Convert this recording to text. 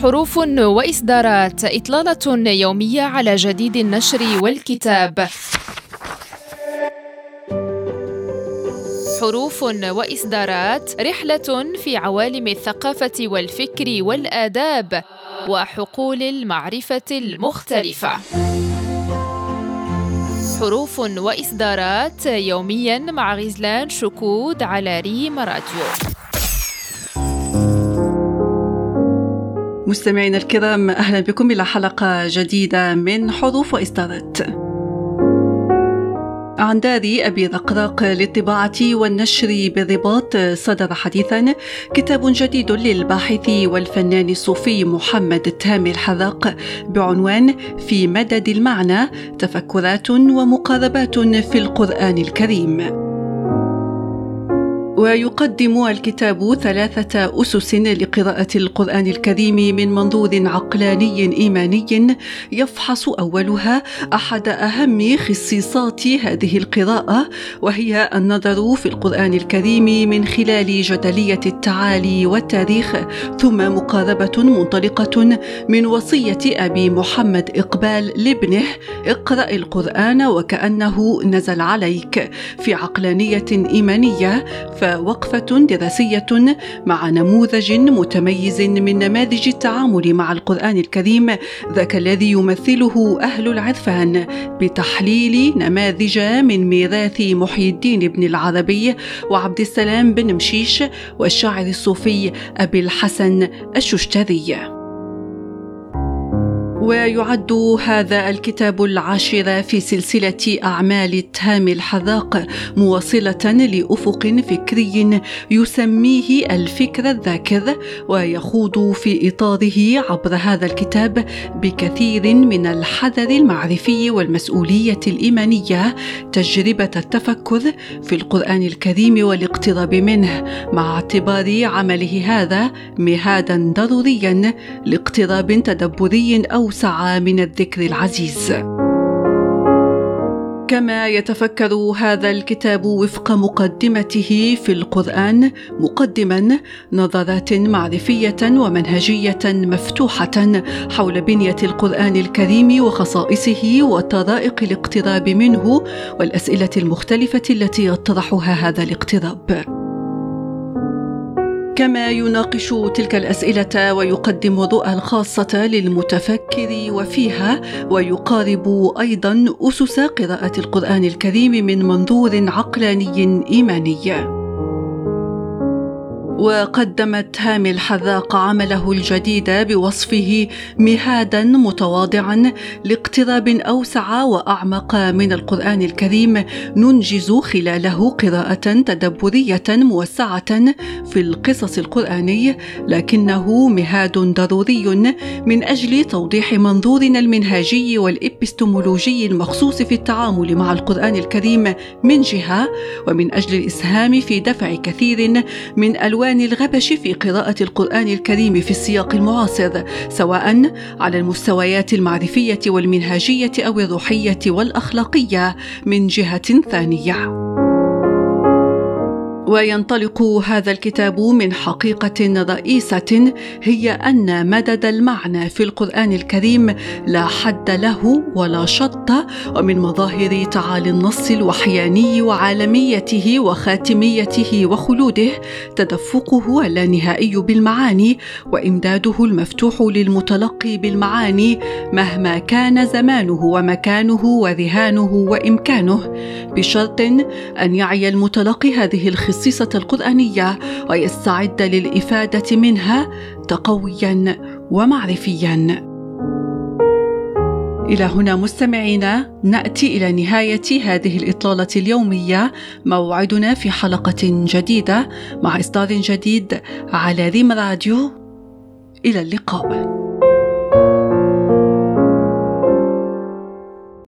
حروف وإصدارات، إطلالة يومية على جديد النشر والكتاب. حروف وإصدارات، رحلة في عوالم الثقافة والفكر والآداب وحقول المعرفة المختلفة. حروف وإصدارات يومياً مع غزلان شكود على ريم راديو. مستمعينا الكرام، أهلا بكم إلى حلقة جديدة من حروف وإصدارات. عن دار أبي رقراق للطباعة والنشر بالرباط صدر حديثا كتاب جديد للباحث والفنان الصوفي محمد تامر الحراق بعنوان في مدد المعنى، تفكرات ومقاربات في القرآن الكريم. ويقدم الكتاب 3 أسس لقراءة القرآن الكريم من منظور عقلاني إيماني، يفحص أولها أحد أهم خصيصات هذه القراءة، وهي النظر في القرآن الكريم من خلال جدلية التعالي والتاريخ، ثم مقاربة منطلقة من وصية أبي محمد إقبال لابنه: اقرأ القرآن وكأنه نزل عليك، في عقلانية إيمانية، وقفة دراسية مع نموذج متميز من نماذج التعامل مع القرآن الكريم، ذاك الذي يمثله أهل العرفان، بتحليل نماذج من ميراث محي الدين بن العربي وعبد السلام بن مشيش والشاعر الصوفي أبي الحسن الششتري. ويعد هذا الكتاب العاشر في سلسلة أعمال تامر الحراق، موصلة لأفق فكري يسميه الفكر الذاكر، ويخوض في إطاره عبر هذا الكتاب بكثير من الحذر المعرفي والمسؤولية الإيمانية تجربة التفكر في القرآن الكريم والاقتراب منه، مع اعتبار عمله هذا مهادا ضروريا لاقتراب تدبري أوسع من الذكر العزيز. كما يتفكر هذا الكتاب وفق مقدمته في القرآن مقدما نظرات معرفية ومنهجية مفتوحة حول بنية القرآن الكريم وخصائصه وطرائق الاقتراب منه والأسئلة المختلفة التي يطرحها هذا الاقتراب. كما يناقش تلك الأسئلة ويقدم الرؤى الخاصة للمتفكر وفيها، ويقارب أيضا أسس قراءة القرآن الكريم من منظور عقلاني إيماني. وقدم تامر الحراق عمله الجديد بوصفه مهادا متواضعا لاقتراب أوسع وأعمق من القرآن الكريم، ننجز خلاله قراءة تدبرية موسعة في القصص القرآني، لكنه مهاد ضروري من أجل توضيح منظورنا المنهجي والإبستمولوجي المخصوص في التعامل مع القرآن الكريم من جهة، ومن أجل الإسهام في دفع كثير من ألوان الغبش في قراءة القرآن الكريم في السياق المعاصر، سواء على المستويات المعرفية والمنهجية أو الروحية والأخلاقية من جهة ثانية. وينطلق هذا الكتاب من حقيقة رئيسة، هي أن مدد المعنى في القرآن الكريم لا حد له ولا شط، ومن مظاهر تعالي النص الوحياني وعالميته وخاتميته وخلوده تدفقه اللانهائي بالمعاني، وإمداده المفتوح للمتلقي بالمعاني مهما كان زمانه ومكانه ورهانه وإمكانه، بشرط أن يعي المتلقي هذه الخصيصة القرآنية ويستعد للإفادة منها تقويا ومعرفيا. إلى هنا مستمعينا نأتي إلى نهاية هذه الإطلالة اليومية، موعدنا في حلقة جديدة مع إصدار جديد على ريم راديو. إلى اللقاء.